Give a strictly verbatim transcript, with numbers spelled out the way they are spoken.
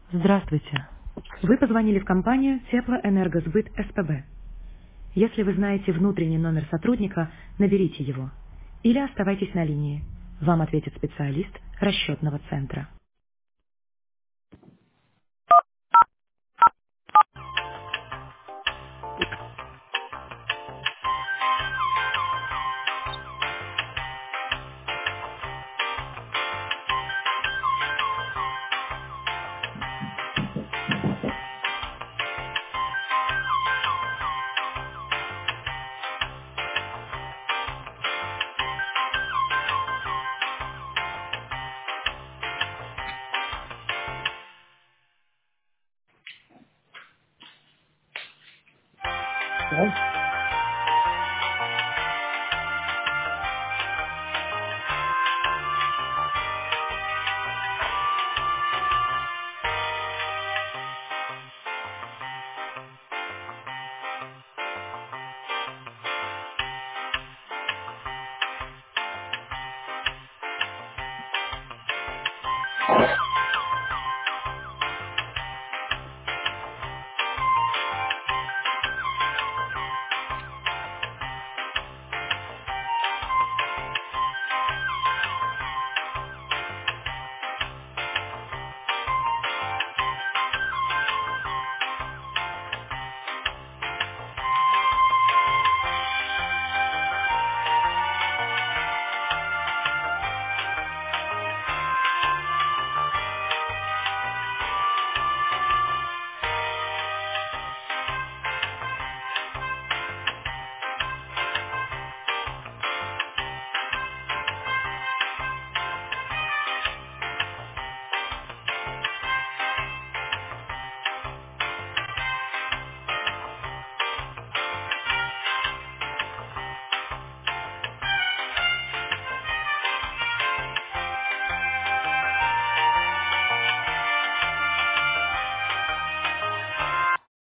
Здравствуйте. Вы позвонили в компанию Теплоэнергосбыт СПБ. Если вы знаете внутренний номер сотрудника, наберите его. Или оставайтесь на линии. Вам ответит специалист расчетного центра. Да?